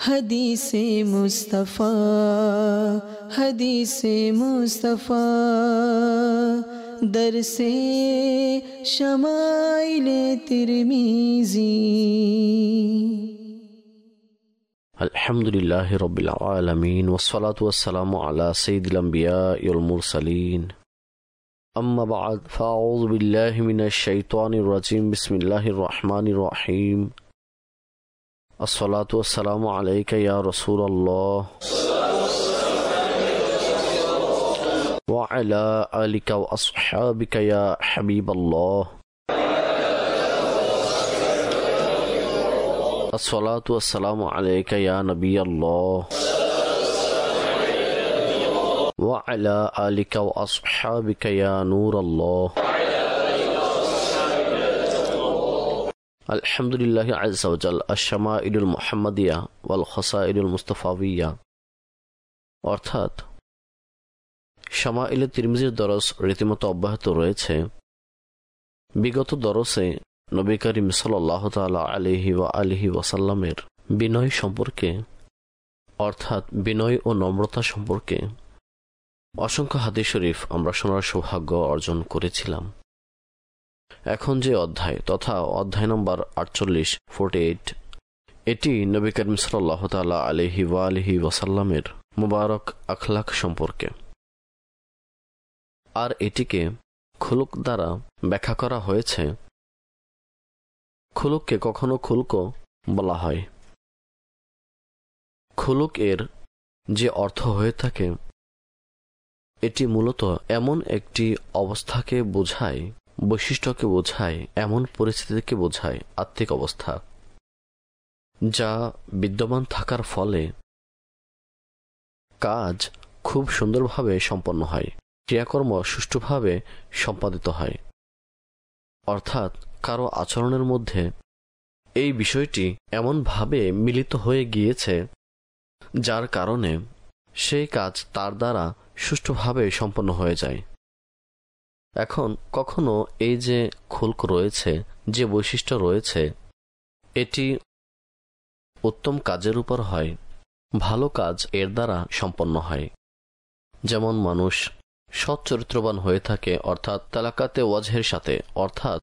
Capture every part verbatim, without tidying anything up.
हदीसे मुस्तफ़ा हदीसे मुस्तफ़ा दरसे शमाइले तिरमिज़ी। अल्हम्दुलिल्लाहि रब्बिल आलमीन वस्सलातु वस्सलामु अला सय्यिदिल अंबियाइ वल मुरसलीन अम्मा बअद फ़अऊज़ु बिल्लाहि मिनश शैतानिर रजीम बिस्मिल्लाहिर रहमानिर रहीम अस्सलातु वस्सलामु अलैका या रसूलल्लाह व अला आलिका व अस्हाबिका या हबीबल्लाह अस्सलातु वस्सलामु अलैका या नबियल्लाह व अला आलिका व अस्हाबिका या नूरल्लाह। अल्हम्दुलिल्लाहि अज़्ज़ा व जल अश-शमाइलुल मुहम्मदिया वल खसाइलुल मुस्तफाविया, অর্থাৎ শামাইলে তিরমিজির দরস রীতিমতো অব্যাহত রয়েছে। বিগত দরসে নবী করিম সাল্লাল্লাহু তাআলা আলাইহি ওয়া আলিহি ওয়াসাল্লামের বিনয় সম্পর্কে অর্থাৎ বিনয় ও নম্রতা সম্পর্কে অসংখ্য হাদিস শরীফ আমরা শোনার সৌভাগ্য অর্জন করেছিলাম। এখন যে অধ্যায় তথা অধ্যায় নম্বর আটচল্লিশ ফোরটি এইট, এটি নবী করিম সাল্লাল্লাহু তাআলা আলাইহি ওয়া আলিহি ওয়াসাল্লামের মুবারক আখলাক সম্পর্কে, আর এটিকে খুলুক দ্বারা ব্যাখ্যা করা হয়েছে। খুলুককে কখনো খুলকো বলা হয়। খুলুক এর যে অর্থ হয়ে থাকে এটি মূলত এমন একটি অবস্থাকে বোঝায়, বৈশিষ্ট্যকে বোঝায়, এমন পরিস্থিতিকে বোঝায়, আত্মিক অবস্থা যা বিদ্যমান থাকার ফলে কাজ খুব সুন্দরভাবে সম্পন্ন হয়, ক্রিয়াকর্ম সুষ্ঠুভাবে সম্পাদিত হয়। অর্থাৎ কারো আচরণের মধ্যে এই বিষয়টি এমনভাবে মিলিত হয়ে গিয়েছে যার কারণে সেই কাজ তার দ্বারা সুষ্ঠুভাবে সম্পন্ন হয়ে যায়। এখন কখনো এই যে খুলক রয়েছে, যে বৈশিষ্ট্য রয়েছে, এটি উত্তম কাজের উপর হয়, ভালো কাজ এর দ্বারা সম্পন্ন হয়। যেমন মানুষ সৎ চরিত্রবান হয়ে থাকে, অর্থাৎ তালাকাতে ওয়াজহের সাথে, অর্থাৎ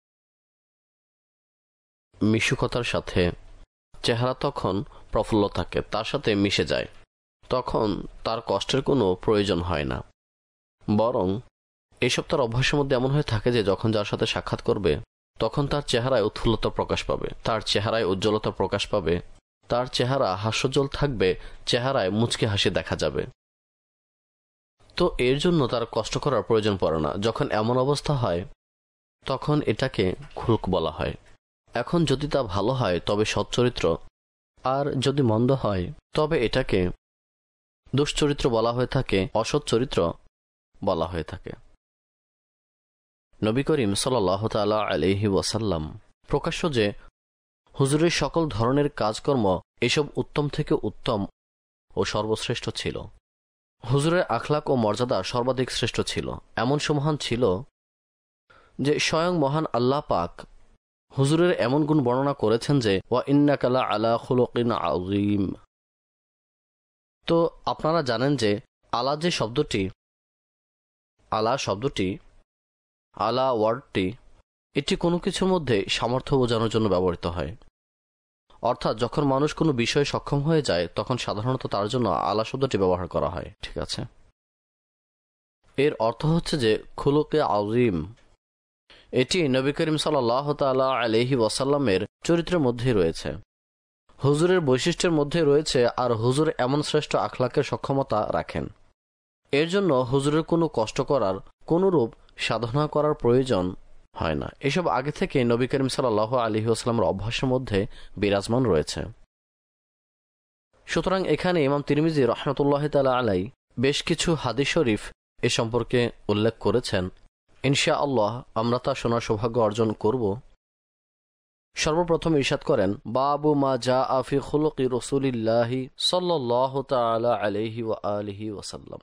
মিশুকতার সাথে চেহারা তখন প্রফুল্ল থাকে, তার সাথে মিশে যায়, তখন তার কষ্টের কোনো প্রয়োজন হয় না। বরং এইসব তার অভ্যাসের মধ্যে এমন হয়ে থাকে যে যখন যার সাথে সাক্ষাৎ করবে তখন তার চেহারায় উৎফুল্লতা প্রকাশ পাবে, তার চেহারায় উজ্জ্বলতা প্রকাশ পাবে, তার চেহারা হাস্যোজ্জ্বল থাকবে, চেহারায় মুচকি হাসি দেখা যাবে। তো এর জন্য তার কষ্ট করার প্রয়োজন পড়ে না। যখন এমন অবস্থা হয় তখন এটাকে খুলক বলা হয়। এখন যদি তা ভালো হয় তবে সচ্চরিত্র, আর যদি মন্দ হয় তবে এটাকে দুশ্চরিত্র বলা হয়ে থাকে, অসৎ চরিত্র বলা হয়ে থাকে। নবী করিম সাল্লাল্লাহু তাআলা আলাইহি ওয়াসাল্লাম প্রকাশ্য যে হুজুরের সকল ধরনের কাজকর্ম এসব উত্তম থেকে উত্তম ও সর্বশ্রেষ্ঠ ছিল। হুজুরের আখলাক ও মর্যাদা সর্বাধিক শ্রেষ্ঠ ছিল, এমন সুমহান ছিল যে স্বয়ং মহান আল্লাহ পাক হুজুরের এমন গুণ বর্ণনা করেছেন যে ওয়া ইন্নাকা লা আলা খুলুকিন আযীম। তো আপনারা জানেন যে আলা যে শব্দটি, আলা শব্দটি, আলা ওয়ার্ডটি, এটি কোনো কিছুর মধ্যে সামর্থ্য বোঝানোর জন্য ব্যবহৃত হয়। অর্থাৎ যখন মানুষ কোনো বিষয়ে সক্ষম হয়ে যায় তখন সাধারণত তার জন্য আলা শব্দটি ব্যবহার করা হয়। ঠিক আছে, এর অর্থ হচ্ছে যে খুলুকে আযীম। এটি নবী করিম সাল্লাল্লাহু তাআলা আলাইহি ওয়াসাল্লামের চরিত্রের মধ্যে রয়েছে, হুজুরের বৈশিষ্ট্যের মধ্যে রয়েছে, আর হুজুর এমন শ্রেষ্ঠ আখলাকের সক্ষমতা রাখেন। এর জন্য হুজুরের কোনো কষ্ট করার, কোনরূপ সাধনা করার প্রয়োজন হয় না। এসব আগে থেকে নবী করিম সাল্লাল্লাহু আলাইহি ওয়াসাল্লামের অভ্যাসের মধ্যে বিরাজমান রয়েছে। সুতরাং এখানে ইমাম তিরমিজি রাহমাতুল্লাহি তাআলা আলাই বেশ কিছু হাদিস শরীফ এ সম্পর্কে উল্লেখ করেছেন। ইনশাআল্লাহ আমরা তা শোনার সৌভাগ্য অর্জন করব। সর্বপ্রথম ইরশাদ করেন, বাবু মা জাআ ফি খুলুকি রাসূলিল্লাহি সাল্লাল্লাহু তাআলা আলাইহি ওয়া আলিহি ওয়াসাল্লাম।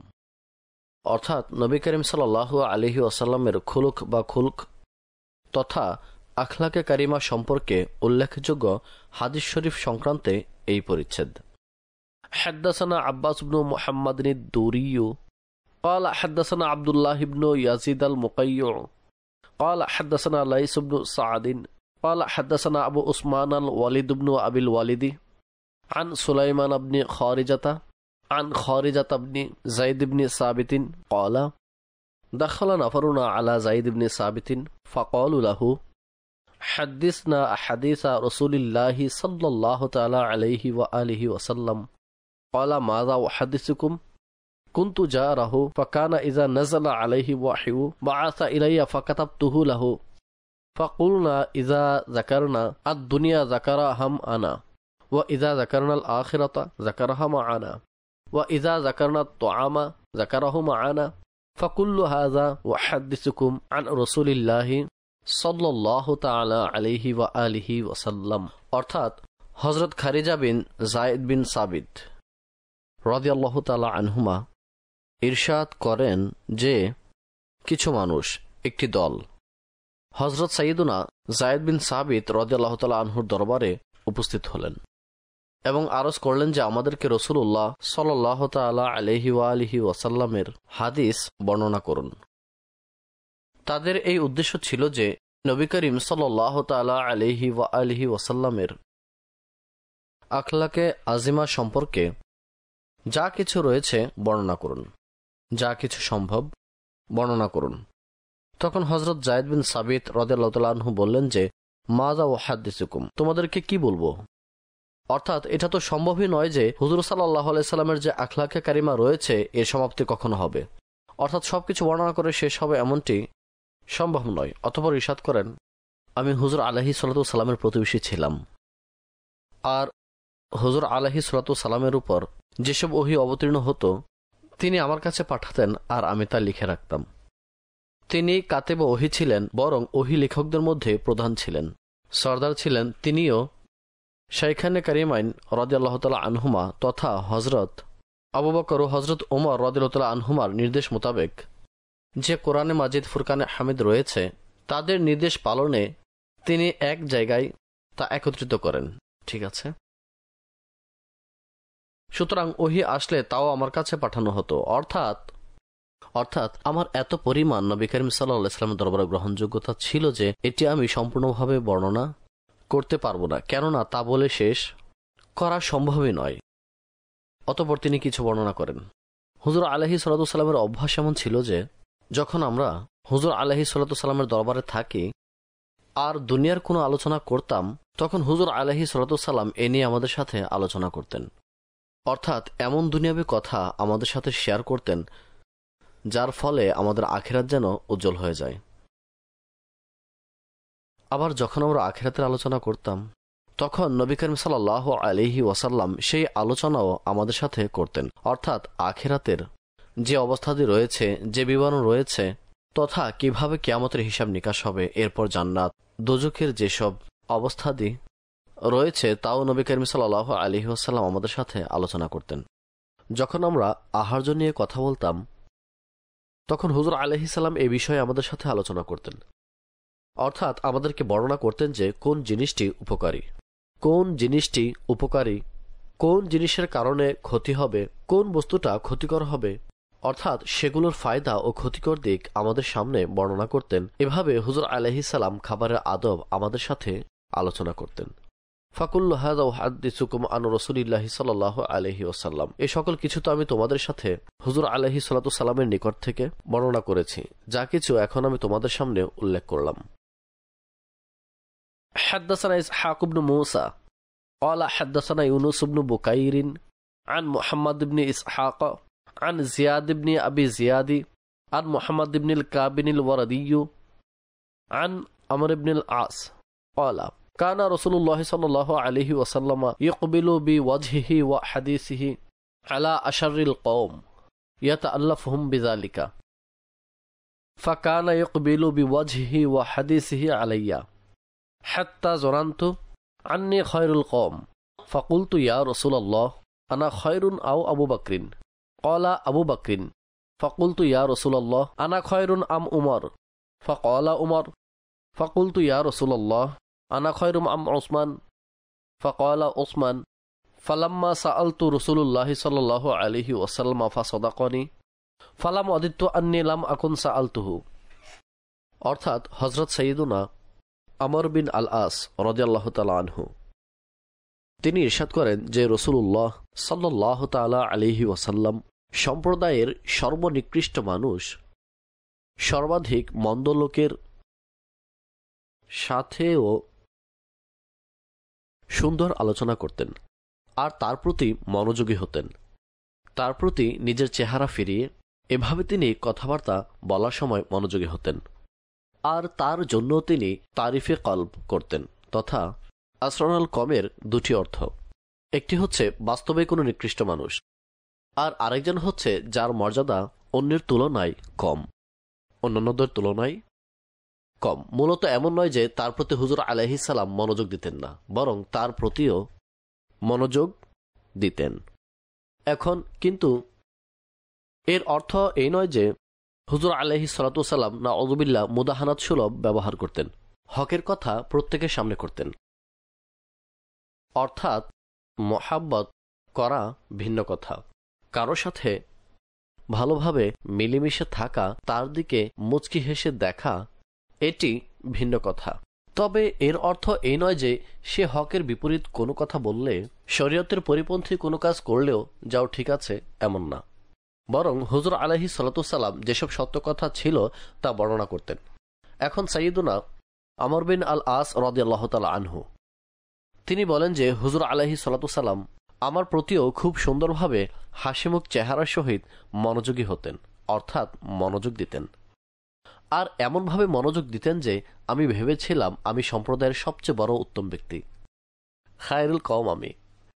অর্থাৎ নবী করিম সাল্লাল্লাহু আলাইহি ওয়াসাল্লামের খুলুক বা খুলক তথা আখলাকে কারিমা সম্পর্কে উল্লেখযোগ্য হাদিস শরীফ সংক্রান্তে এই পরিচ্ছেদ। হাদ্দাসানা আব্বাস ইবনু মুহাম্মাদিন আদ-দুরিয়্যু قال حدثنا عبد الله بن يزيد المقيع قال حدثنا ليث بن سعد قال حدثنا أبو عثمان الوليد بن أبي الوالد عن سليمان بن خارجة عن خارجة بن زيد بن ثابت قال دخل نفرنا على زيد بن ثابت فقالوا له حدثنا حديث رسول الله صلى الله تعالى عليه وآله وسلم قال ماذا أحدثكم كنت جاره فكان إذا نزل عليه وحي بعث إلي فكتبته له فقلنا إذا ذكرنا الدنيا ذكرها أنا وإذا ذكرنا الآخرة ذكرها معنا وإذا ذكرنا الطعام ذكره معنا فكل هذا أحدثكم عن رسول الله صلى الله تعالى عليه وآله وسلم অর্থাৎ হযরত খারিজা বিন যায়েদ বিন সাবিত রাদিয়াল্লাহু তাআলা আনহুমা ইরশাদ করেন যে কিছু মানুষ, একটি দল হযরত সাইয়্যিদুনা যায়েদ বিন সাবিত রাদিয়াল্লাহু তাআলা আনহুর দরবারে উপস্থিত হলেন এবং আরজ করলেন যে আমাদেরকে রাসূলুল্লাহ সাল্লাল্লাহু তাআলা আলাইহি ওয়া আলিহি ওয়াসাল্লামের হাদিস বর্ণনা করুন। তাদের এই উদ্দেশ্য ছিল যে নবী করিম সাল্লাল্লাহু তাআলা আলাইহি ওয়া আলিহি ওয়াসাল্লামের আখলাকে আজিমা সম্পর্কে যা কিছু রয়েছে বর্ণনা করুন, যা কিছু সম্ভব বর্ণনা করুন। তখন হযরত যায়েদ বিন সাবিত রাদিয়াল্লাহু তাআলা আনহু বললেন যে মাযা উহাদ্দিসুকুম, তোমাদেরকে কি বলবো? অর্থাৎ এটা তো সম্ভবই নয় যে হুজুর সাল্লাল্লাহু আলাইহি সাল্লামের যে আখলাকে কারিমা রয়েছে এর সমাপ্তি কখনো হবে, অর্থাৎ সবকিছু বর্ণনা করে শেষ হবে এমনটি সম্ভব নয়। অতঃপর ইরশাদ করেন, আমি হুজুর আলাইহিস সালাতু ওয়াস সালামের প্রতিবেশী ছিলাম, আর হুজুর আলাইহিস সালাতু ওয়াস সালামের উপর যেসব ওহী অবতীর্ণ হতো তিনি আমার কাছে পাঠাতেন আর আমি তা লিখে রাখতাম। তিনি কাতেব ওহী ছিলেন, বরং ওহী লেখকদের মধ্যে প্রধান ছিলেন, সরদার ছিলেন। তিনিও শাইখানে কারিমাইন রাদিয়াল্লাহু তাআলা আনহুমা তথা হযরত আবু বকর ও হযরত ওমর রাদিয়াল্লাহু তাআলা আনহুমার নির্দেশ মোতাবেক যে কোরআনে মাজিদ ফুরকানে হামিদ রয়েছে তাদের নির্দেশ পালনে তিনি এক জায়গায় তা একত্রিত করেন। ঠিক আছে, সুতরাং ওহী আসলে তাও আমার কাছে পাঠানো হতো। অর্থাৎ অর্থাৎ আমার এত পরিমাণ নবী করিম সাল্লাল্লাহু আলাইহি ওয়াসাল্লামের দরবারে গ্রহণযোগ্যতা ছিল যে এটি আমি সম্পূর্ণভাবে বর্ণনা করতে পারবো না, কেননা তা বলে শেষ করা সম্ভবই নয়। অতঃপর তিনি কিছু বর্ণনা করেন। হুজুর আলাইহিস সালাতু ওয়াস সালামের অভ্যাস এমন ছিল যে যখন আমরা হুজুর আলাইহিস সালাতু ওয়াস সালামের দরবারে থাকি আর দুনিয়ার কোনো আলোচনা করতাম তখন হুজুর আলাইহিস সালাতু ওয়াস সালাম এ নিয়ে আমাদের সাথে আলোচনা করতেন। অর্থাৎ এমন দুনিয়াবী কথা আমাদের সাথে শেয়ার করতেন যার ফলে আমাদের আখিরাত যেন উজ্জ্বল হয়ে যায়। আবার যখন আমরা আখিরাতের আলোচনা করতাম তখন নবী করিম সাল্লাল্লাহু আলাইহি ওয়াসাল্লাম সেই আলোচনাও আমাদের সাথে করতেন। অর্থাৎ আখিরাতের যে অবস্থাদি রয়েছে, যে বিবরণ রয়েছে, তথা কিভাবে কিয়ামতের হিসাব নিকাশ হবে, এরপর জান্নাত দোজখের যেসব অবস্থাদি রয়েছে তাও নবী করিম সাল্লাল্লাহু আলাইহি ওয়াসাল্লাম আমাদের সাথে আলোচনা করতেন। যখন আমরা আহার্য নিয়ে কথা বলতাম তখন হুজুর আলাইহিস সালাম এই বিষয়ে আমাদের সাথে আলোচনা করতেন। অর্থাৎ আমাদেরকে বর্ণনা করতেন যে কোন জিনিসটি উপকারী, কোন জিনিসটি উপকারী, কোন জিনিসের কারণে ক্ষতি হবে, কোন বস্তুটা ক্ষতিকর হবে, অর্থাৎ সেগুলোর ফায়দা ও ক্ষতিকর দিক আমাদের সামনে বর্ণনা করতেন। এভাবে হুজুর আলাইহিস সালাম খাবারের আদব আমাদের সাথে আলোচনা করতেন। ফাকুল্লু হাযা উহাদ্দিসুকুম আন রাসূলিল্লাহি সাল্লাল্লাহু আলাইহি ওয়াসাল্লাম, এই সকল কিছু তো আমি তোমাদের সাথে হুজুর আলাইহিস সালাতু ওয়াস সালামের নিকট থেকে বর্ণনা করেছি, যা কিছু এখন আমি তোমাদের সামনে উল্লেখ করলাম। حدثنا إسحاق بن موسى قال حدثنا يونس بن بكير عن محمد بن إسحاق عن زياد بن أبي زياد عن محمد بن الكعب الوردي عن عمرو بن العاص قال كان رسول الله صلى الله عليه وسلم يقبل بوجهه وحديثه على أشر القوم يتألفهم بذلك فكان يقبل بوجهه وحديثه علي حتى ظننت عني خير القوم فقلت يا رسول الله أنا خير أو أبو بكر قال أبو بكر فقلت يا رسول الله أنا خير أم عمر فقال عمر ফাকুলতু ইয়া রাসূলুল্লাহ আনা খায়রুম আম উসমান ফাকালা উসমান ফালাম্মা সাআলতু রাসূলুল্লাহ সাল্লাল্লাহু আলাইহি ওয়াসাল্লাম ফাসাদাকানি ফালাম আদিত্তু আন্নী লাম আকুন সাআলতুহু। অর্থাৎ হযরত সাইয়্যিদুনা আমর বিন আল আস রাদিয়াল্লাহু তাআলা আনহু তিনি ইরশাদ করেন যে রাসূলুল্লাহ সাল্লাল্লাহু তাআলা আলাইহি ওয়াসাল্লাম সম্প্রদায়ের সর্বনিকৃষ্ট মানুষ, সর্বাধিক মন্দ লোকের সাথেও সুন্দর আলোচনা করতেন আর তার প্রতি মনোযোগী হতেন। তার প্রতি নিজের চেহারা ফিরিয়ে এভাবে তিনি কথাবার্তা বলার সময় মনোযোগী হতেন। আর তার জন্য তিনি তারিফে কলব করতেন তথা আসরানুল কমের দুটি অর্থ, একটি হচ্ছে বাস্তবে কোনো নিকৃষ্ট মানুষ, আর আরেকজন হচ্ছে যার মর্যাদা অন্যের তুলনায় কম, অন্যান্যদের তুলনায় কম। মূলত এমন নয় যে তার প্রতি হুজুর আলাইহিস সালাম মনোযোগ দিতেন না, বরং তার প্রতিও মনোযোগ দিতেন। এখন কিন্তু এর অর্থ এই নয় যে হুজুর আলাইহিস সালাতু ওয়াস সালাম না আউযুবিল্লাহ মুদাহানাত সুলভ ব্যবহার করতেন, হকের কথা প্রত্যেকের সামনে করতেন। অর্থাৎ মহাব্বত করা ভিন্ন কথা, কারো সাথে ভালোভাবে মিলেমিশে থাকা, তার দিকে মুচকি হেসে দেখা, এটি ভিন্ন কথা। তবে এর অর্থ এই নয় যে সে হকের বিপরীত কোনো কথা বললে, শরীয়তের পরিপন্থী কোনো কাজ করলেও যাও ঠিক আছে এমন না, বরং হুজুর আলাইহিস সালাতু ওয়াস সালাম যেসব সত্য কথা ছিল তা বর্ণনা করতেন। এখন সাইয়্যিদুনা আমর বিন আল আস রাদিয়াল্লাহু তাআলা আনহু তিনি বলেন যে হুজুর আলাইহিস সালাতু ওয়াস সালাম আমার প্রতিও খুব সুন্দরভাবে হাসিমুখ চেহারার সহিত মনোযোগী হতেন, অর্থাৎ মনোযোগ দিতেন। আর এমনভাবে মনোযোগ দিতেন যে আমি ভেবেছিলাম আমি সম্প্রদায়ের সবচেয়ে বড় উত্তম ব্যক্তি, খায়রুল কওম আমি।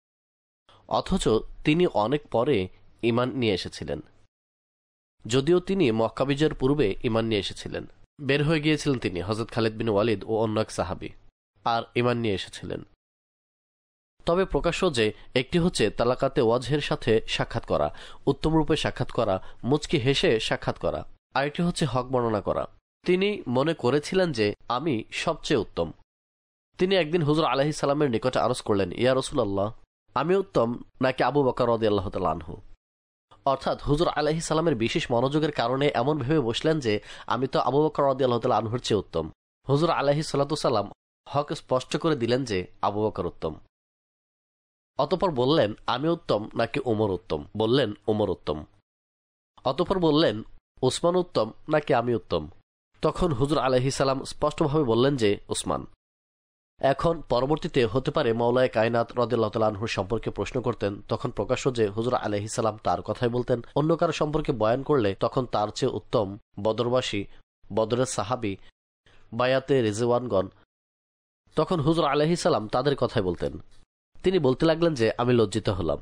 অথচ তিনি অনেক পরে ঈমান নিয়ে এসেছিলেন, যদিও তিনি মক্কা বিজয়ের পূর্বে ঈমান নিয়ে এসেছিলেন। বের হয়ে গিয়েছিলেন তিনি, হযরত খালিদ বিন ওয়ালিদ ও অন্য এক সাহাবী, আর ঈমান নিয়ে এসেছিলেন। তবে প্রকাশ্য যে একটি হচ্ছে তালাকাতে ওয়াজহের সাথে সাক্ষাৎ করা, উত্তম রূপে সাক্ষাৎ করা, মুচকি হেসে সাক্ষাৎ করা, আরেকটি হচ্ছে হক বর্ণনা করা। তিনি মনে করেছিলেন যে আমি সবচেয়ে উত্তম। তিনি একদিন হুজুর আলাইহিস সালামের নিকটে আরজ করলেন, ইয়া রাসূলুল্লাহ, আমি উত্তম নাকি আবু বকর রাদিয়াল্লাহু তাআলা আনহু? অর্থাৎ হুজুর আলাইহিস সালামের বিশেষ মনোযোগের কারণে এমন ভেবে বসলেন যে আমি তো আবু বকর রাদিয়াল্লাহু তাআলা আনহুর চেয়ে উত্তম। হুজুর আলাইহিস সালাতু সালাম হক স্পষ্ট করে দিলেন যে আবু বকর উত্তম। অতঃপর বললেন আমি উত্তম নাকি ওমর উত্তম? বললেন ওমর উত্তম। অতঃপর বললেন উসমান উত্তম নাকি আমি উত্তম? তখন হুজুর আলাইহিস সালাম স্পষ্টভাবে বললেন যে উসমান। এখন পরবর্তীতে হতে পারে মাওলায়ে কায়নাত রাদিয়াল্লাহু তাআলা আনহুর সম্পর্কে প্রশ্ন করতেন, তখন প্রকাশ্য যে হুজুর আলাইহিস সালাম তার কথাই বলতেন। অন্য কারো সম্পর্কে বয়ান করলে তখন তার চেয়ে উত্তম বদরবাসী, বদরের সাহাবী, বায়াতে রিজওয়ানগণ, তখন হুজুর আলাইহিস সালাম তাদের কথাই বলতেন। তিনি বলতে লাগলেন যে আমি লজ্জিত হলাম,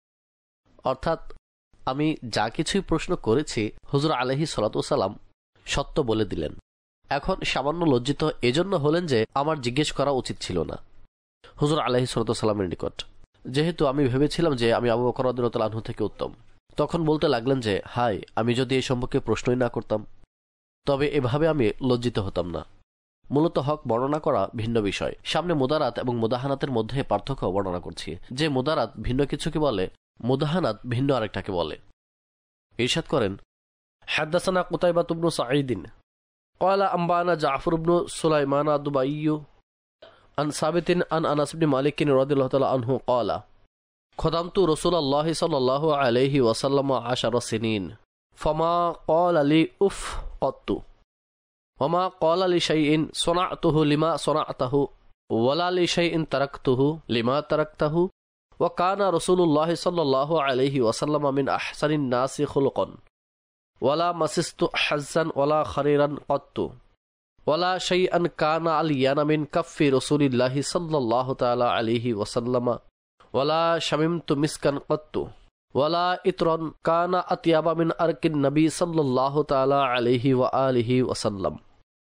অর্থাৎ আমি যা কিছুই প্রশ্ন করেছি হুজুর আলাইহিস সালাতু ওয়াস সালাম সত্য বলে দিলেন। এখন সামান্য লজ্জিত এজন্য হলেন যে আমার জিজ্ঞেস করা উচিত ছিল না হুজুর আলাইহিস সালাতু ওয়াস সালামের নিকট, যেহেতু আমি ভেবেছিলাম যে আমি আবু বকর রাদিয়াল্লাহু তাআলা আনহু থেকে উত্তম। তখন বলতে লাগলেন যে হাই, আমি যদি এই সম্পর্কে প্রশ্নই না করতাম তবে এভাবে আমি লজ্জিত হতাম না। মূলত হক বর্ণনা করা ভিন্ন বিষয়। সামনে মুদারাত এবং মুদাহানাতের মধ্যে পার্থক্য বর্ণনা করছি। যে মুদারাত ভিন্ন কিছুকে বলে, মুদাহানাত ভিন্ন আরেকটাকে বলে। ইরশাদ করেন, হাদাসানা কুতাইবা ইবনু সাঈদিন قال أنبأنا جعفر بن سليمان الدبيي عن ثابت عن أنس بن مالك رضي الله تعالى عنه قال خدمت رسول الله صلى الله عليه وسلم عشر سنين فما قال لي أف قط وما قال لي شيء صنعته لما صنعته ولا لي شيء تركته لما تركته وكان رسول الله صلى الله عليه وسلم من أحسن الناس خلقا ولا مسست حزا ولا خريرا قط ولا شيئا كان علينا من كف رسول الله صلى الله تعالى عليه وسلم ولا شممت مسكا قط ولا إطرا كان أطيب من أرك النبي صلى الله تعالى عليه وآله وسلم।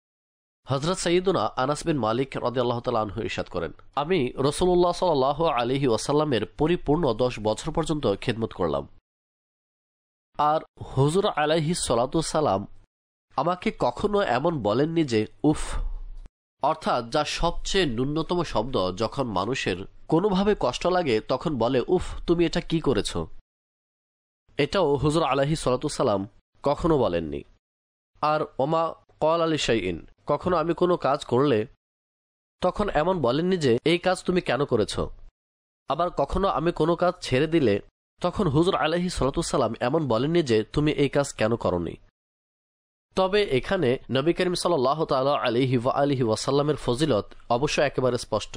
হযরত সাইয়্যিদুনা আনাস বিন মালিক রাদিয়াল্লাহু তাআলা আনহু ইরশাদ করেন, আমি রাসূলুল্লাহ সাল্লাল্লাহু আলাইহি ওয়াসাল্লামের পরিপূর্ণ দশ বছর পর্যন্ত খিদমত করলাম। আর হুজুর আলাইহিস সালাতু সালাম আমাকে কখনো এমন বলেননি যে উফ, অর্থাৎ যা সবচেয়ে ন্যূনতম শব্দ যখন মানুষের কোনোভাবে কষ্ট লাগে তখন বলে, উফ, তুমি এটা কি করেছ। এটাও হুজুর আলাইহিস সালাতু সালাম কখনো বলেননি। আর ওমা ক্বাল আলি শাইইন, কখনো আমি কোনো কাজ করলে তখন এমন বলেননি যে এই কাজ তুমি কেন করেছ। আবার কখনো আমি কোনো কাজ ছেড়ে দিলে তখন হুজুর আলাইহিস সালাতু সালাম এমন বলেননি যে তুমি এই কাজ কেন করনি। তবে এখানে নবী করিম সাল্লাল্লাহু তাআলা আলাইহি ওয়া আলিহি ওয়াসাল্লামের ফজিলত অবশ্য একেবারে স্পষ্ট,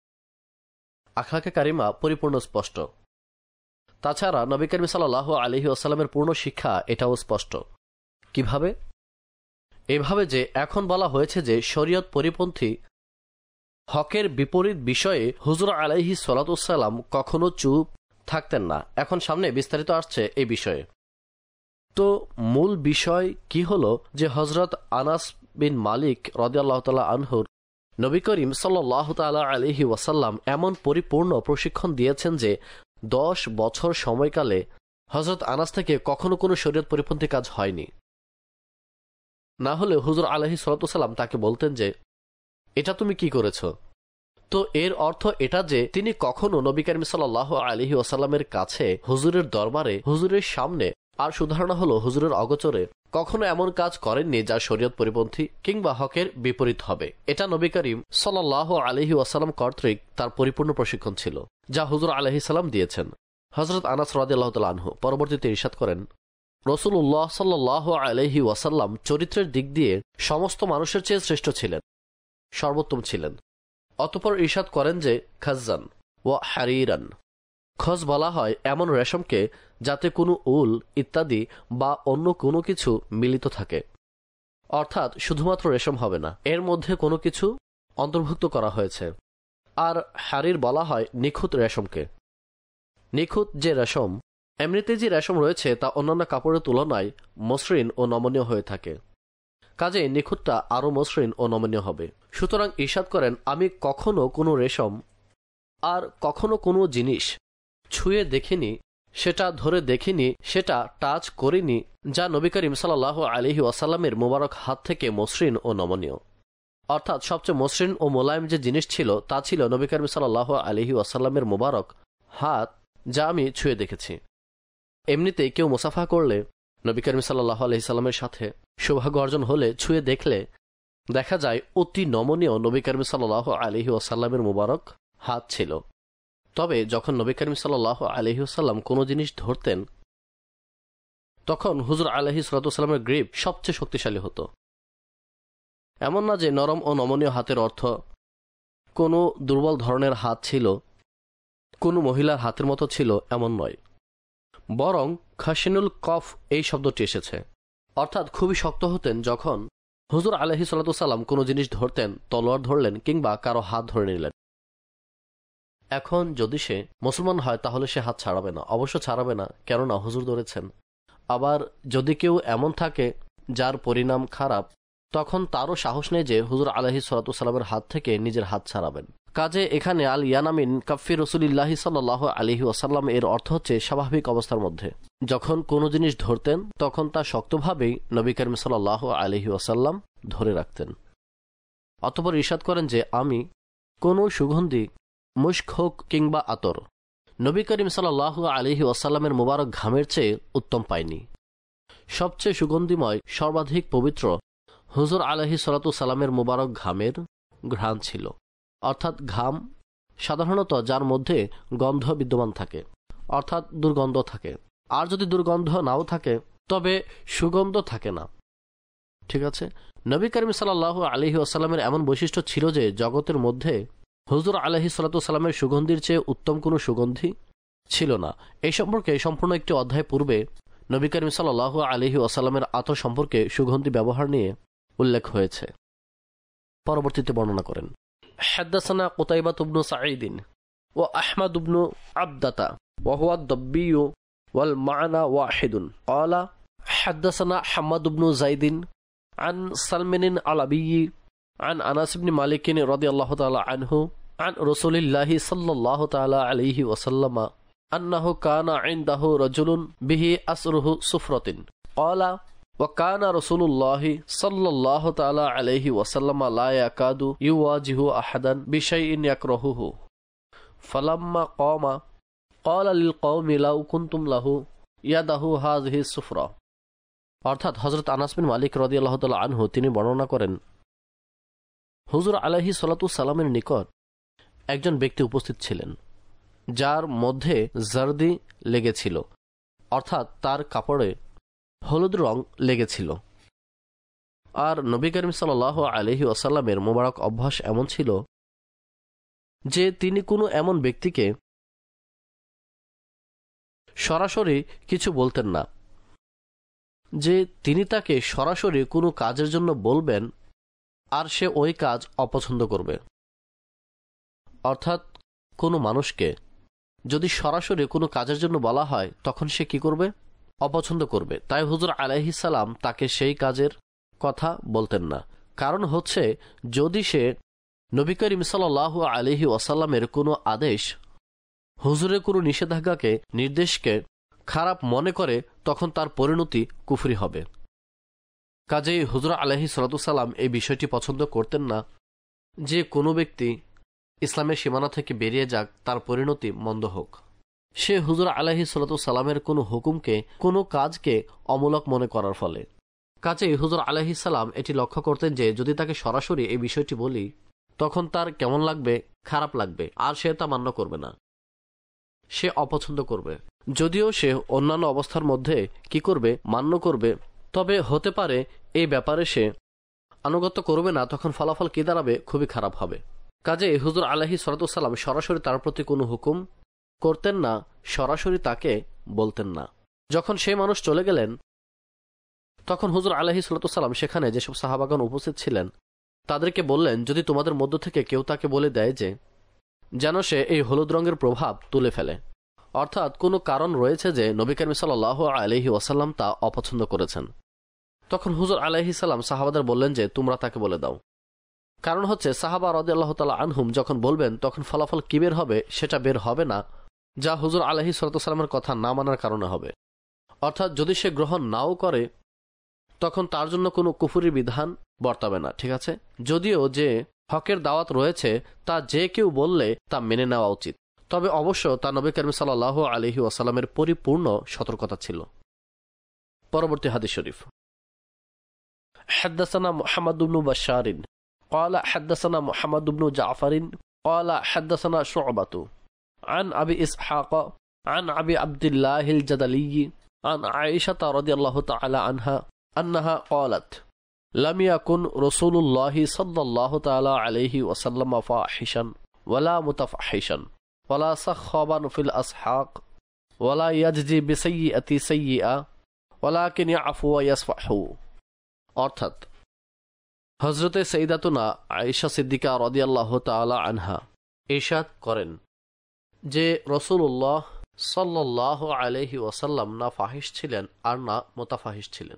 আখলাকে কারিমা পরিপূর্ণ স্পষ্ট। তাছাড়া নবী করিম সাল্লাল্লাহু আলাইহি ওয়াসাল্লামের পূর্ণ শিক্ষা এটাও স্পষ্ট। কিভাবে? এভাবে যে এখন বলা হয়েছে যে শরীয়ত পরিপন্থী হকের বিপরীত বিষয়ে হুজুর আলাইহিস সালাতু সালাম কখনো চুপ থাকতেন না। এখন সামনে বিস্তারিত আসছে এই বিষয়ে। তো মূল বিষয় কি হলো যে হযরত আনাস বিন মালিক রাদিয়াল্লাহু তাআলা আনহুর নবী করিম সাল্লাল্লাহু তাআলা আলাইহি ওয়াসাল্লাম এমন পরিপূর্ণ প্রশিক্ষণ দিয়েছেন যে দশ বছর সময়কালে হযরত আনাস থেকে কখনো কোনো শরীয়ত পরিপন্থী কাজ হয়নি। না হলে হুজুর আলাইহিস সালাতু সালাম তাকে বলতেন যে এটা তুমি কি করেছ। তো এর অর্থ এটা যে তিনি কখনো নবী করিম সাল্লাল্লাহু আলাইহি ওয়াসাল্লামের কাছে, হুজুরের দরবারে, হুজুরের সামনে, আর সুধারণা হলো হুজুরের অগোচরে কখনো এমন কাজ করেননি যা শরীয়ত পরিপন্থী কিংবা হকের বিপরীত হবে। এটা নবী করিম সাল্লাল্লাহু আলাইহি ওয়াসাল্লাম কর্তৃক তার পরিপূর্ণ প্রশিক্ষণ ছিল, যা হুজুর আলাইহিস সালাম দিয়েছেন। হযরত আনাস রাদিয়াল্লাহু তাআলা আনহু পরবর্তীতে ইরশাদ করেন, রাসূলুল্লাহ সাল্লাল্লাহু আলাইহি ওয়াসাল্লাম চরিত্রের দিক দিয়ে সমস্ত মানুষের চেয়ে শ্রেষ্ঠ ছিলেন, সর্বোত্তম ছিলেন। অতঃপর ইরশাদ করেন যে খাজ্জান ওয়া হারিরান, খজ বলা হয় এমন রেশমকে যাতে কোনো উল ইত্যাদি বা অন্য কোনো কিছু মিলিত থাকে, অর্থাৎ শুধুমাত্র রেশম হবে না, এর মধ্যে কোনো কিছু অন্তর্ভুক্ত করা হয়েছে। আর হারির বলা হয় নিখুঁত রেশমকে। নিখুঁত যে রেশম, এমনিতে যে রেশম রয়েছে তা অন্যান্য কাপড়ের তুলনায় মসৃণ ও নমনীয় হয়ে থাকে, কাজেই নিখুঁতটা আরও মসৃণ ও নমনীয় হবে। সুতরাং ইরশাদ করেন, আমি কখনো কোনো রেশম আর কখনো কোনো জিনিস ছুঁয়ে দেখিনি, সেটা ধরে দেখিনি, সেটা টাচ করিনি যা নবী করিম সাল্লাল্লাহু আলাইহি ওয়াসাল্লামের মোবারক হাত থেকে মসৃণ ও নমনীয়। অর্থাৎ সবচেয়ে মসৃণ ও মোলায়েম যে জিনিস ছিল তা ছিল নবী করিম সাল্লাল্লাহু আলাইহি ওয়াসাল্লামের মোবারক হাত, যা আমি ছুঁয়ে দেখেছি। এমনিতেই কেউ মুসাফা করলে, নবী করিম সাল্লাল্লাহু আলাইহি সাল্লামের সাথে সৌভাগ্য অর্জন হলে ছুঁয়ে দেখলে দেখা যায় অতি নমনীয় নবী করিম সাল্লাল্লাহু আলাইহি ওয়াসাল্লামের মোবারক হাত ছিল। তবে যখন নবী করিম সাল্লাল্লাহু আলাইহি ওয়াসাল্লাম কোনো জিনিস ধরতেন তখন হুজুর আলাইহিস সালাতু ওয়াসাল্লামের গ্রিপ সবচেয়ে শক্তিশালী হতো। এমন না যে নরম ও নমনীয় হাতের অর্থ কোনো দুর্বল ধরনের হাত ছিল, কোনো মহিলার হাতের মতো ছিল, এমন নয়। বরং খাসিনুল কফ এই শব্দটি এসেছে, অর্থাৎ খুবই শক্ত হতেন। যখন হুজুর আলাইহিস সালাতু ওয়াসাল্লাম কোনো জিনিস ধরতেন, তলোয়ার ধরলেন কিংবা কারো হাত ধরে নিলেন, এখন যদি সে মুসলমান হয় তাহলে সে হাত ছাড়াবে না, অবশ্য ছাড়াবে না, কেননা হুজুর ধরেছেন। আবার যদি কেউ এমন থাকে যার পরিণাম খারাপ, তখন তারও সাহস নেই যে হুজুর আলাইহিস সালাতু ওয়াসাল্লামের হাত থেকে নিজের হাত ছাড়াবেন। কাজে এখানে আল ইয়ানামিন কাফি রাসূলিল্লাহি সাল্লাল্লাহু আলাইহি ওয়াসাল্লাম এর অর্থ হচ্ছে স্বাভাবিক অবস্থার মধ্যে যখন কোনো জিনিস ধরতেন তখন তা শক্তভাবেই নবী করিম সাল্লাল্লাহু আলাইহি ওয়াসাল্লাম ধরে রাখতেন। অতঃপর ইরশাদ করেন যে আমি কোনো সুগন্ধি, মুশক হোক কিংবা আতর, নবী করিম সাল্লাল্লাহু আলাইহি ওয়াসাল্লামের মোবারক ঘামের চেয়ে উত্তম পাইনি। সবচেয়ে সুগন্ধিময়, সর্বাধিক পবিত্র হুজুর আলাইহিস সালাতু ওয়াসাল্লামের মোবারক ঘামের ঘ্রাণ ছিল। অর্থাৎ ঘাম সাধারণত যার মধ্যে গন্ধ বিদ্যমান থাকে, অর্থাৎ দুর্গন্ধ থাকে। আর যদি দুর্গন্ধ নাও থাকে তবে সুগন্ধ থাকে না। ঠিক আছে, নবী করিম সাল্লাল্লাহু আলাইহি ওয়াসাল্লামের এমন বৈশিষ্ট্য ছিল যে জগতের মধ্যে হুজুর আলাইহিস সালাতু ওয়াসাল্লামের সুগন্ধির চেয়ে উত্তম কোনো সুগন্ধি ছিল না। এই সম্পর্কে সম্পূর্ণ একটি অধ্যায় পূর্বে নবী করিম সাল্লাল্লাহু আলাইহি ওয়াসাল্লামের আতর সম্পর্কে সুগন্ধি ব্যবহার নিয়ে উল্লেখ হয়েছে। পরবর্তীতে বর্ণনা করেন, হাদাসানা কুতাইবা ইবনে সাঈদ ওয়া আহমদ ইবনে আবদাতা ওয়া হুয়া আদ-দাব্বি ওয়াল মা'না ওয়াহিদুন ক্বালা হাদাসানা হাম্মাদ ইবনে যায়েদ আন সালমান আল-আবি عن أنس بن مالك رضي الله تعالى عنه عن رسول الله صلى الله تعالى عليه وسلم أنه كان عنده رجل به أسره صفرة قال ওয়াকানা রাসূলুল্লাহি সাল্লাল্লাহু তাআলা আলাইহি ওয়াসাল্লাম লা ইয়াকাদু ইউওয়াজিহু আহাদান বিশাইইন ইয়াকরাহুহু ফালাম্মা ক্বামা ক্বালা লিল কওমি লাউ কুনতুম লাহু ইয়াদাহু হাযিহি সুফরা। অর্থাৎ হযরত আনাস বিন মালিক রাদিয়াল্লাহু তাআলা আনহু তিনি বর্ণনা করেন, হুজুর আলাইহিস সালাতু সালামের নিকট একজন ব্যক্তি উপস্থিত ছিলেন যার মধ্যে জারদি লেগেছিল, অর্থাৎ তার কাপড়ে হলুদ রং লেগেছিল। আর নবী করিম সাল্লাল্লাহু আলাইহি ওয়াসাল্লামের মোবারক অভ্যাস এমন ছিল যে তিনি কোনো এমন ব্যক্তিকে সরাসরি কিছু বলতেন না, যে তিনি তাকে সরাসরি কোনো কাজের জন্য বলবেন আর সে ওই কাজ অপছন্দ করবে। অর্থাৎ কোনো মানুষকে যদি সরাসরি কোনো কাজের জন্য বলা হয় তখন সে কি করবে? অপছন্দ করবে। তাই হুজুর আলাইহিস সালাম তাকে সেই কাজের কথা বলতেন না। কারণ হচ্ছে যদি সে নবী করিম সাল্লাল্লাহু আলাইহি ওয়াসাল্লামের কোনো আদেশ, হুজুরের কোনো নিষেধাজ্ঞাকে, নির্দেশকে খারাপ মনে করে তখন তার পরিণতি কুফরি হবে। কাজেই হুজুর আলাইহিস সালাতু সালাম এই বিষয়টি পছন্দ করতেন না যে কোনো ব্যক্তি ইসলামের সীমানা থেকে বেরিয়ে যাক, তার পরিণতি মন্দ হোক। সে হুজুর আলাইহিস সালাতু সালামের কোনো হুকুমকে, কোনো কাজকে অমূলক মনে করার ফলে। কাজেই হুজুর আলাইহিস সালাম এটি লক্ষ্য করতেন যে যদি তাকে সরাসরি এই বিষয়টি বলি তখন তার কেমন লাগবে? খারাপ লাগবে, আর সে তা মান্য করবে না, সে অপছন্দ করবে। যদিও সে অন্যান্য অবস্থার মধ্যে কি করবে? মান্য করবে। তবে হতে পারে এই ব্যাপারে সে আনুগত্য করবে না, তখন ফলাফল কি দাঁড়াবে? খুবই খারাপ হবে। কাজেই হুজুর আলাইহিস সালাতু সালাম সরাসরি তার প্রতি কোনো হুকুম করতেন না, সরাসরি তাকে বলতেন না। যখন সেই মানুষ চলে গেলেন তখন হুজুর আলাইহিস সালাতু সালাম সেখানে যেসব সাহাবাগণ উপস্থিত ছিলেন তাদেরকে বললেন, যদি তোমাদের মধ্য থেকে কেউ তাকে বলে দেয় যে যেন সে এই হলুদ রঙের প্রভাব তুলে ফেলে, অর্থাৎ কোনো কারণ রয়েছে যে নবী করিম সাল্লাল্লাহু আলাইহি ওয়াসাল্লাম তা অপছন্দ করেছেন, তখন হুজুর আলাইহিস সালাম সাহাবাদের বললেন যে তোমরা তাকে বলে দাও। কারণ হচ্ছে সাহাবা রাদিয়াল্লাহু তাআলা আনহুম যখন বলবেন তখন ফলাফল কি বের হবে? সেটা বের হবে না যা হুজুর আলাইহিস সালাতু সালামের কথা না মানার কারণে হবে। অর্থাৎ যদি সে গ্রহণ নাও করে তখন তার জন্য কোনো কুফরি বিধান বর্তাবে না, ঠিক আছে? যদিও যে হকের দাওয়াত রয়েছে তা যে কেউ বললে তা মেনে নেওয়া উচিত, তবে অবশ্য তা নবী করিম সাল্লাল্লাহু আলাইহি ওয়াসাল্লামের পরিপূর্ণ সতর্কতা ছিল। পরবর্তী হাদিস শরীফ। حدثنا محمد بن بشار قال حدثنا محمد بن جعفر قال حدثنا شعبة عن أبي إسحاق عن أبي عبد الله الجدلي عن عائشة رضي الله تعالى عنها أنها قالت لم يكن رسول الله صلى الله تعالى عليه وسلم فاحشا ولا متفحشا ولا سخابا في الأسحاق ولا يجزي بسيئة سيئة ولكن يعفو ويصفح। অর্থাৎ হযরতে সাইয়্যিদাতুনা আয়েশা সিদ্দিকা রাদিয়াল্লাহু তাআলা আনহা ইরশাদ করেন যে রাসূলুল্লাহ সাল্লাল্লাহু আলাইহি ওয়াসাল্লাম না ফাহিশ ছিলেন আর না মুতাফাহিশ ছিলেন।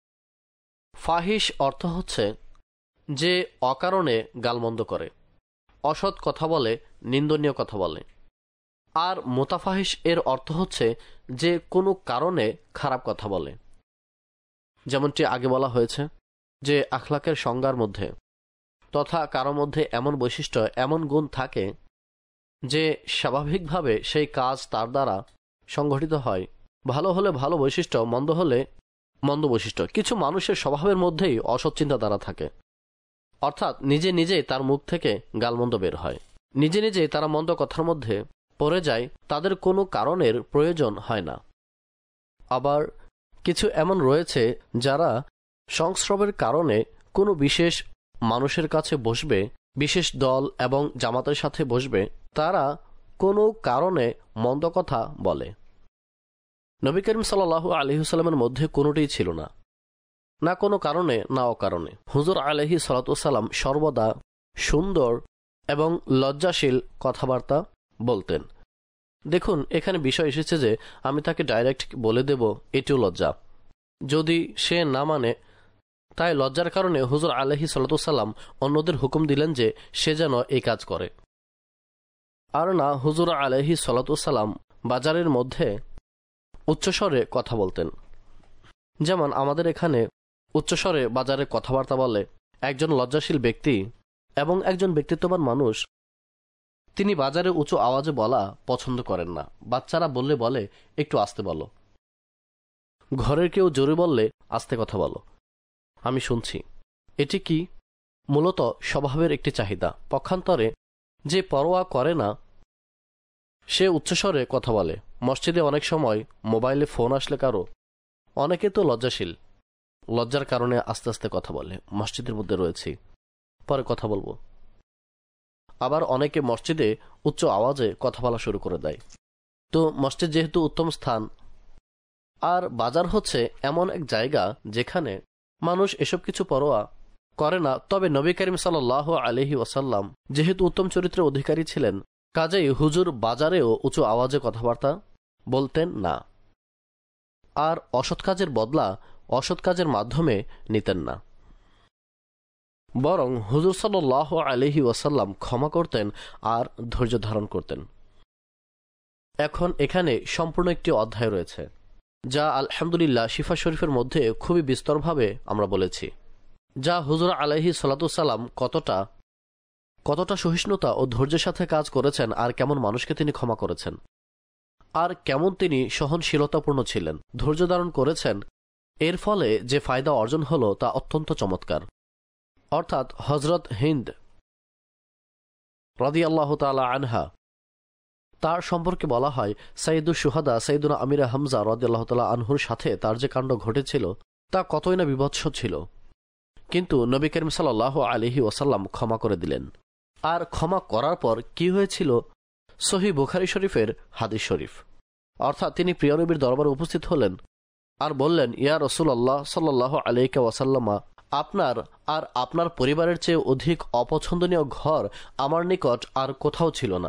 ফাহিশ অর্থ হচ্ছে যে অকারণে গালমন্দ করে, অসৎ কথা বলে, নিন্দনীয় কথা বলে। আর মুতাফাহিশ এর অর্থ হচ্ছে যে কোনো কারণে খারাপ কথা বলে। যেমনটি আগে বলা হয়েছে যে আখলাকের সংজ্ঞার মধ্যে তথা কারো মধ্যে এমন বৈশিষ্ট্য, এমন গুণ থাকে যে স্বাভাবিকভাবে সেই কাজ তার দ্বারা সংঘটিত হয়। ভালো হলে ভালো বৈশিষ্ট্য, মন্দ হলে মন্দ বৈশিষ্ট্য। কিছু মানুষের স্বভাবের মধ্যেই অসৎ চিন্তাধারা থাকে, অর্থাৎ নিজে নিজেই তার মুখ থেকে গালমন্দ বের হয়, নিজে নিজেই তারা মন্দ কথার মধ্যে পড়ে যায়, তাদের কোনো কারণের প্রয়োজন হয় না। আবার কিছু এমন রয়েছে যারা সংস্রবের কারণে কোনো বিশেষ মানুষের কাছে বসবে, বিশেষ দল এবং জামাতের সাথে বসবে, তারা কোনো কারণে মন্দ কথা বলে। নবী করিম সাল্লাল্লাহু আলাইহি ওয়াসাল্লামের মধ্যে কোনোটিই ছিল না, না কোনো কারণে না অকারণে। হুজুর আলাইহি সালাতু ওয়াসাল্লাম সর্বদা সুন্দর এবং লজ্জাশীল কথাবার্তা বলতেন। দেখুন এখানে বিষয় এসেছে যে আমি তাকে ডাইরেক্ট বলে দেব, এটিও লজ্জা। যদি সে না মানে, তাই লজ্জার কারণে হুজুর আলাইহি সাল্লাতু ওয়াসাল্লাম অন্যদের হুকুম দিলেন যে সে যেন এই কাজ করে। আর না, হুজুর আলাইহি সাল্লাতু ওয়াসাল্লাম বাজারের মধ্যে উচ্চস্বরে কথা বলতেন। যেমন আমাদের এখানে উচ্চস্বরে বাজারে কথাবার্তা বলে একজন লজ্জাশীল ব্যক্তি এবং একজন ব্যক্তিত্ববান মানুষ, তিনি বাজারে উঁচু আওয়াজে বলা পছন্দ করেন না। বাচ্চারা বললে বলে একটু আস্তে বলো, ঘরের কেউ জোরে বললে আস্তে কথা বলো, আমি শুনছি। এটি কি? মূলত স্বভাবের একটি চাহিদা। পক্ষান্তরে যে পরোয়া করে না সে উচ্চস্বরে কথা বলে। মসজিদে অনেক সময় মোবাইলে ফোন আসলে কারো, অনেকে তো লজ্জাশীল, লজ্জার কারণে আস্তে আস্তে কথা বলে, মসজিদের মধ্যে রয়েছি পরে কথা বলবো। আবার অনেকে মসজিদে উচ্চ আওয়াজে কথা বলা শুরু করে দেয়। তো মসজিদ যেহেতু উত্তম স্থান, আর বাজার হচ্ছে এমন এক জায়গা যেখানে মানুষ এসব কিছু পরোয়া করে না, তবে নবী করিম সাল্লাল্লাহু আলাইহি ওয়াসাল্লাম যেহেতু উত্তম চরিত্রের অধিকারী ছিলেন, কাজেই হুজুর বাজারেও উঁচু আওয়াজে কথাবার্তা বলতেন না, আর অসৎ কাজের বদলা অসৎ কাজের মাধ্যমে নিতেন না। বরং হুজুর সাল্লাল্লাহু আলাইহি ওয়াসাল্লাম ক্ষমা করতেন আর ধৈর্য ধারণ করতেন। এখন এখানে সম্পূর্ণ একটি অধ্যায় রয়েছে যা আলহামদুলিল্লাহ শিফা শরীফের মধ্যে খুবই বিস্তরভাবে আমরা বলেছি, যা হুজুর আলাইহি সাল্লাতু সাল্লাম কতটা কতটা সহিষ্ণুতা ও ধৈর্যের সাথে কাজ করেছেন, আর কেমন মানুষকে তিনি ক্ষমা করেছেন, আর কেমন তিনি সহনশীলতাপূর্ণ ছিলেন, ধৈর্য ধারণ করেছেন। এর ফলে যে ফায়দা অর্জন হলো তা অত্যন্ত চমৎকার। অর্থাৎ হজরত হিন্দ রাদিয়াল্লাহু তাআলা আনহা, তার সম্পর্কে বলা হয় সাইয়্যিদুশ শুহাদা সাইয়্যিদুনা আমিরা হামজা রাদিয়াল্লাহু তাআলা আনহুর সাথে তার যে কাণ্ড ঘটেছিল তা কতই না বিভৎস ছিল, কিন্তু নবী করিম সাল্লাল্লাহু আলাইহি ওয়াসাল্লাম ক্ষমা করে দিলেন। আর ক্ষমা করার পর কি হয়েছিল? সহিহ বুখারী শরীফের হাদিস শরীফ। অর্থাৎ তিনি প্রিয় নবীর দরবারে উপস্থিত হলেন আর বললেন, ইয়া রাসূলুল্লাহ সাল্লাল্লাহু আলাইহি ওয়াসাল্লামা, আপনার আর আপনার পরিবারের চেয়ে অধিক অপছন্দনীয় ঘর আমার নিকট আর কোথাও ছিল না।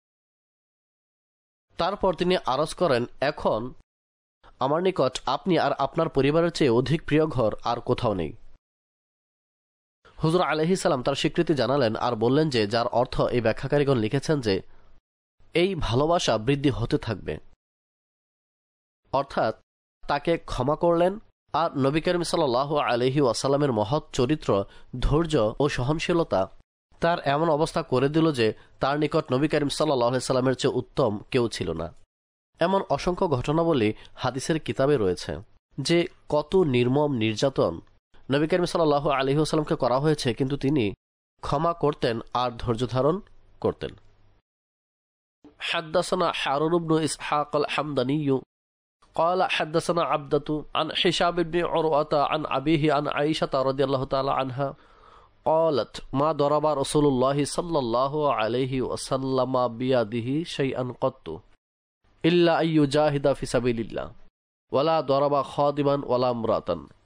তারপর তিনি আরজ করেন, এখন আমার নিকট আপনি আর আপনার পরিবারের চেয়ে অধিক প্রিয় ঘর আর কোথাও নেই। হুজুর আলাইহিস সালাম তার স্বীকৃতি জানালেন আর বললেন যে, যার অর্থ এই ব্যাখ্যাকারীগণ লিখেছেন যে এই ভালোবাসা বৃদ্ধি হতে থাকবে। অর্থাৎ তাকে ক্ষমা করলেন, আর নবী করিম সাল্লাল্লাহু আলাইহি ওয়াসাল্লামের মহৎ চরিত্র, ধৈর্য ও সহনশীলতা তার এমন অবস্থা করে দিল যে তার নিকট নবী করিম সাল্লাল্লাহু আলাইহি সাল্লামের চেয়ে উত্তম কেউ ছিল না। এমন অসংখ্য ঘটনাবলী হাদিসের কিতাবে রয়েছে যে কত নির্মম নির্যাতন নবী করিম সাল্লাল্লাহু আলাইহি ওয়াসাল্লামকে করা হয়েছে, কিন্তু তিনি ক্ষমা করতেন আর ধৈর্য ধারণ করতেন। হাদদাসানা হারুন ইবনে ইসহাক আল-হামদানী قال حدثنا عبدة عن حشام بن عروة عن أبيه عن عائشة رضي الله تعالى عنها قالت ما ضرب رسول الله صلى الله عليه وسلم بيده شيئا قط إلا أن يجاهد في سبيل الله ولا ضرب خادما ولا امرأة।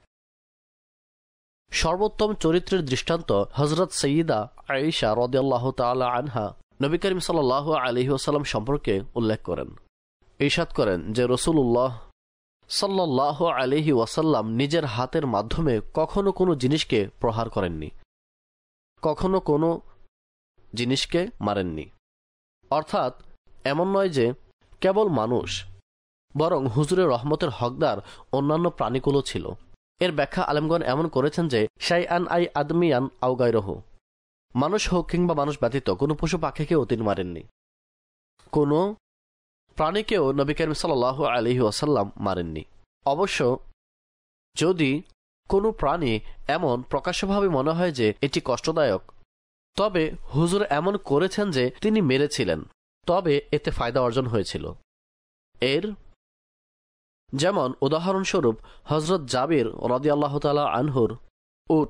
সর্বোত্তম চরিত্রের দৃষ্টান্ত হযরত সাইয়্যিদা আয়েশা রাদিয়াল্লাহু তাআলা আনহা নবী করিম সাল্লাল্লাহু আলাইহি ওয়াসাল্লাম সম্পর্কে উল্লেখ করেন, ইরশাদ করেন যে রাসূলুল্লাহ সাল্লাল্লাহু আলাইহি ওয়াসাল্লাম নিজের হাতের মাধ্যমে কখনো কোনো জিনিসকে প্রহার করেননি, কখনো কোনো জিনিসকে মারেননি। অর্থাৎ এমন নয় যে কেবল মানুষ, বরং হুজুরের রহমতের হকদার অন্যান্য প্রাণীকুলও ছিল। এর ব্যাখ্যা আলেমগণ এমন করেছেন যে শাইআন আই আদমিয়ান আও গায়রহু, মানুষ হোক কিংবা মানুষ ব্যতীত কোনো পশু পাখিকেও তিনি মারেননি, কোনো প্রাণীকেও নবী করিম সাল্লাল্লাহু আলাইহি ওয়াসাল্লাম মারেননি। অবশ্য যদি কোনো প্রাণী এমন প্রকাশ্যভাবে মনে হয় যে এটি কষ্টদায়ক, তবে হুজুর এমন করেছেন যে তিনি মেরেছিলেন, তবে এতে ফায়দা অর্জন হয়েছিল। এর যেমন উদাহরণস্বরূপ হযরত জাবির রাদিয়াল্লাহু তাআলা আনহুর উট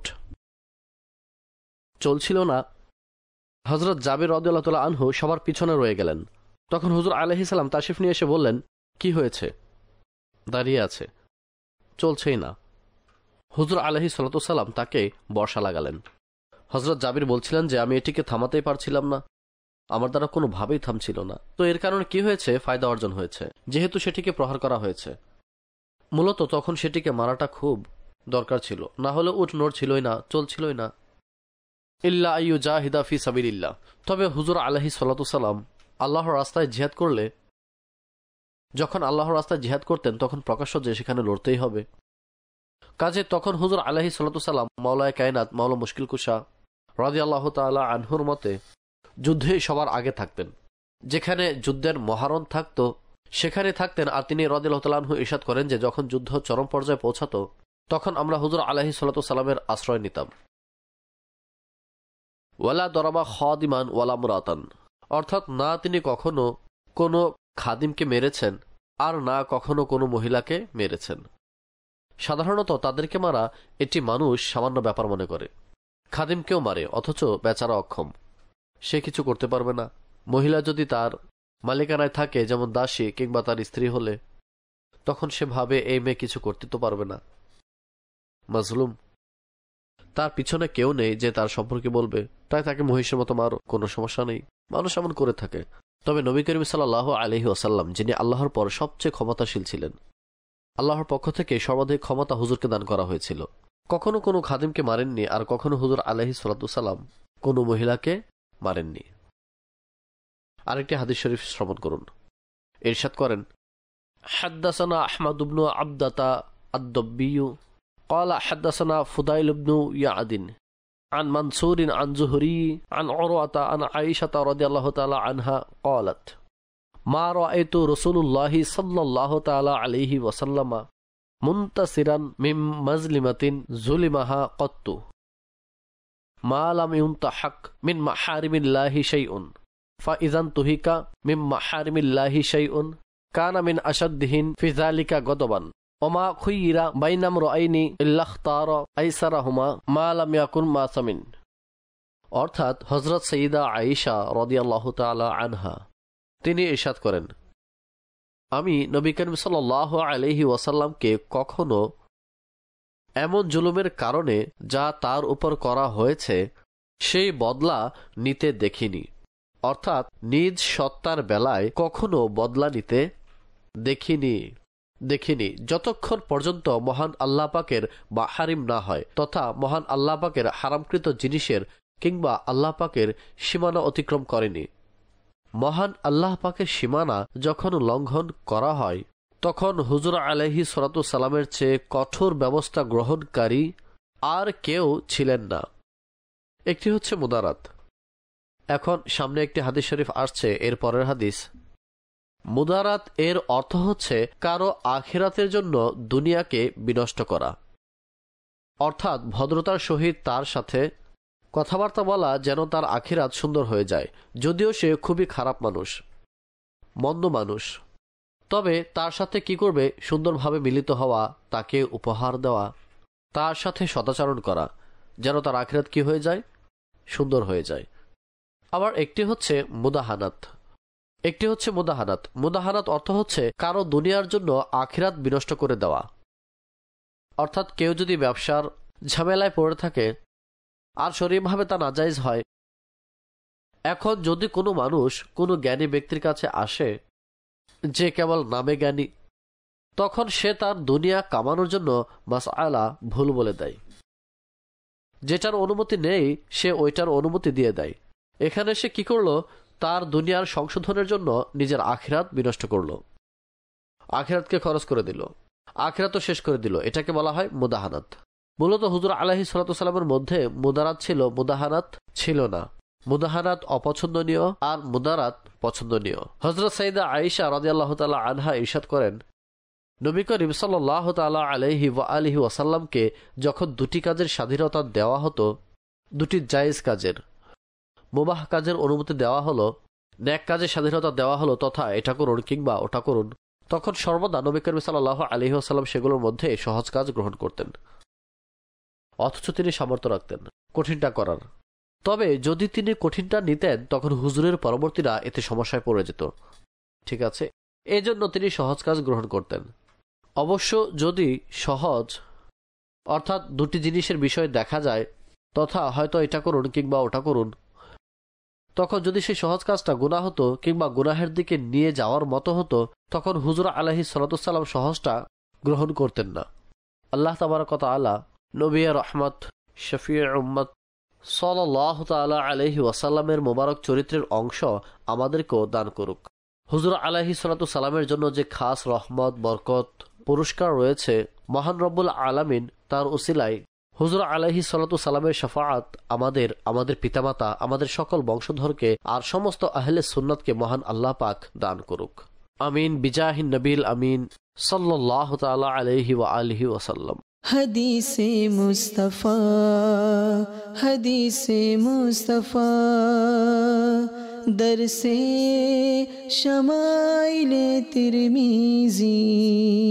চলছিল না, হযরত জাবির রাদিয়াল্লাহু তাআলা আনহু সবার পিছনে রয়ে গেলেন। তখন হুজুর আলাইহিস সালাম তাশরিফ নিয়ে এসে বললেন, কি হয়েছে? দাঁড়িয়ে আছে, চলছেই না। হুজুর আলাইহিস সালাতু সালাম তাকে বর্শা লাগালেন। হযরত জাবির বলছিলেন যে আমি এটিকে থামাতেই পারছিলাম না, আমার দ্বারা কোনোভাবেই থামছিল না। তো এর কারণে কি হয়েছে? ফায়দা অর্জন হয়েছে, যেহেতু সেটিকে প্রহার করা হয়েছে। মূলত তখন সেটিকে মারাটা খুব দরকার ছিল, না হলে উট নড়ছিলই না, চলছিলই না। ইল্লা আইয়ু জাহিদা ফি সাবিলিল্লাহ, তবে হুজুর আলাইহিস সালাতু সালাম আল্লাহর রাস্তায় জিহাদ করলে, যখন আল্লাহর রাস্তায় জিহাদ করতেন তখন প্রকাশ্য যে সেখানে লড়তেই হবে, কাজে তখন হুজুর আলাইহিস সালাতু সালাম মাওলায়ে কায়নাত মাওলা মুশকিল কুশা রাদিয়াল্লাহু তাআলা আনহুর মতে যুদ্ধে সবার আগে থাকতেন। যেখানে যুদ্ধের মহারণ থাকতো সেখানে থাকতেন। আর তিনি রাদিয়াল্লাহু তাআলা আনহু ইরশাদ করেন যে যখন যুদ্ধ চরম পর্যায়ে পৌঁছাতো তখন আমরা হুজুর আলাইহিস সালাতু সালামের আশ্রয় নিতাম। ওয়ালা দরাবা খাদিমান ওয়ালা মুরাতান, অর্থাৎ না তিনি কখনো কোনো খাদিমকে মেরেছেন আর না কখনো কোনো মহিলাকে মেরেছেন। সাধারণত তাদেরকে মারা এটি মানুষ সামান্য ব্যাপার মনে করে। খাদিমকেও মারে, অথচ বেচারা অক্ষম, সে কিছু করতে পারবে না। মহিলা যদি তার মালিকানায় থাকে, যেমন দাসী কিংবা তার স্ত্রী হলে, তখন সে ভাবে এই মেয়ে কিছু করতে তো পারবে না, মাজলুম, তার পিছনে কেউ নেই যে তার সম্পর্কে বলবে, তাই তাকে মহিষের মতো মারো, কোনো সমস্যা নেই। মানুষ এমন করে থাকে। তবে নবী করিম সাল্লাল্লাহু আলাইহি ওয়াসাল্লাম, যিনি আল্লাহর পর সবচেয়ে ক্ষমতাশীল ছিলেন, আল্লাহর পক্ষ থেকে সর্বাধিক ক্ষমতা হুজুরকে দান করা হয়েছিল, কখনো কোনো খাদিমকে মারেননি আর কখনো হুজুর আলাইহিস সালাতু সালাম কোনো মহিলাকে মারেননি। আরেকটি হাদিস শরীফ শ্রবণ করুন। ইরশাদ করেন, হাদ্দাসানা আহমদ ইবনু আবদাতা আদ-দাব্বিয়্যু قال حدثنا فضيل بن يعد عن منصور عن زهري عن عروة عن عائشة رضي الله تعالى عنها قالت ما رأيت رسول الله صلى الله تعالى عليه وسلم منتصرا من مظلمة ظلمها قط ما لم ينتحق من محارم الله شيء فإذا انتهك من محارم الله شيء كان من أشدهن في ذلك غضبا ওমা খুইরা বাইনাম রাইনি ইল্লাখতার আইসারাহুমা মা লাম ইয়াকুন মাসামিন। অর্থাৎ হযরত সাইয়্যিদা আয়েশা রাদিয়াল্লাহু তাআলা আনহা তিনি ইরশাদ করেন, আমি নবী করিম সাল্লাল্লাহু আলাইহি ওয়াসাল্লামকে কখনো এমন জুলুমের কারণে যা তার উপর করা হয়েছে সেই বদলা নিতে দেখিনি। অর্থাৎ নিজ সত্তার বেলায় কখনো বদলা নিতে দেখিনি দেখিনি যতক্ষণ পর্যন্ত মহান আল্লাহ পাকের মাহারিম না হয়, তথা মহান আল্লাহ পাকের হারামকৃত জিনিসের কিংবা আল্লাহ পাকের সীমানা অতিক্রম করেনি। মহান আল্লাহ পাকের সীমানা যখন লঙ্ঘন করা হয় তখন হুজুর আলাইহিস সালাতু সালামের চেয়ে কঠোর ব্যবস্থা গ্রহণকারী আর কেউ ছিলেন না। একটি হচ্ছে মুদারাত। এখন সামনে একটি হাদিস শরীফ আসছে, এর পরের হাদিস। মুদারাত এর অর্থ হচ্ছে কারো আখিরাতের জন্য দুনিয়াকে বিনষ্ট করা, অর্থাৎ ভদ্রতার সহিত তার সাথে কথাবার্তা বলা যেন তার আখিরাত সুন্দর হয়ে যায়, যদিও সে খুবই খারাপ মানুষ, মন্দ মানুষ। তবে তার সাথে কি করবে? সুন্দরভাবে মিলিত হওয়া, তাকে উপহার দেওয়া, তার সাথে সদাচরণ করা, যেন তার আখিরাত কি হয়ে যায়? সুন্দর হয়ে যায়। আবার একটি হচ্ছে মুদাহানাত। একটি হচ্ছে মুদাহানাত। মুদাহানাত অর্থ হচ্ছে কারো দুনিয়ার জন্য আখিরাত বিনষ্ট করে দেওয়া। অর্থাৎ কেউ যদি ব্যবসার ঝামেলায় পড়ে থাকে আর শরীরভাবে তা নাজায়েজ হয়, এখন যদি কোনো মানুষ কোনো জ্ঞানী ব্যক্তির কাছে আসে যে কেবল নামে জ্ঞানী, তখন সে তার দুনিয়া কামানোর জন্য মাসআলা ভুল বলে দেয়। যেটার অনুমতি নেই সে ওইটার অনুমতি দিয়ে দেয়। এখানে সে কি করলো? তার দুনিয়ার সংশোধনের জন্য নিজের আখিরাত বিনষ্ট করলো, আখিরাতকে খরচ করে দিল, আখিরাতও শেষ করে দিল। এটাকে বলা হয় মুদাহানাত। মূলত হুজুর আলাইহিস সালাতু সালামের মধ্যে মুদারাত ছিল, মুদাহানাত ছিল না। মুদাহানাত অপছন্দনীয় আর মুদারাত পছন্দনীয়। হযরত সাইয়্যিদা আয়েশা রাদিয়াল্লাহু তাআলা আনহা ইরশাদ করেন, নবী করিম সাল্লাল্লাহু তাআলা আলাইহি ওয়া আলিহি ওয়াসাল্লামকে যখন দুটি কাজের স্বাধীনতা দেওয়া হতো, দুটি জায়েজ কাজের, মুবাহ কাজের অনুমতি দেওয়া হলো, নেক কাজের স্বাধীনতা দেওয়া হলো, তথা এটা করুন কিংবা ওটা করুন, তখন সর্বদা নবী করিম সাল্লাল্লাহু আলাইহি ওয়াসাল্লাম সেগুলোর মধ্যে সহজ কাজ গ্রহণ করতেন, অথচ তিনি সামর্থ্য রাখতেন কঠিনটা করার। তবে যদি তিনি কঠিনটা নিতেন তখন হুজুরের পরবর্তীরা এতে সমস্যায় পড়ে যেত। ঠিক আছে, এজন্য তিনি সহজ কাজ গ্রহণ করতেন। অবশ্য যদি সহজ অর্থাৎ দুটি জিনিসের বিষয় দেখা যায়, তথা হয়তো এটা করুন কিংবা ওটা করুন, তখন যদি সেই সহজ কাজটা গুনাহ হতো কিংবা গুনাহের দিকে নিয়ে যাওয়ার মতো হতো, তখন হুজুর আলাইহিস সালাতু সালাম সহজটা গ্রহণ করতেন না। আল্লাহ তাবারক ওয়া তাআলা নবী রহমত শফিউল উম্মত সাল্লাল্লাহু তাআলা আলাইহি ওয়াসাল্লামের মোবারক চরিত্রের অংশ আমাদেরকেও দান করুক। হুজুর আলাইহিস সালাতু সালামের জন্য যে খাস রহমত, বরকত, পুরস্কার রয়েছে মহান রব্বুল আলামিন তার উসিলায় হুজুর আলাইহিস সালাতু সালামের শাফাআত আমাদের, আমাদের পিতামাতা, আমাদের সকল বংশধরকে আর সমস্ত আহলে সুন্নাতকে মহান আল্লাহ পাক দান করুক। আমিন বিজাহিন নবীল আমিন সাল্লাল্লাহু তাআলা আলাইহি ওয়া আলিহি ওয়াসাল্লাম। हदीसे मुस्तफ़ा हदीसे मुस्तफ़ा दरसे शमाइले तिरमिज़ी।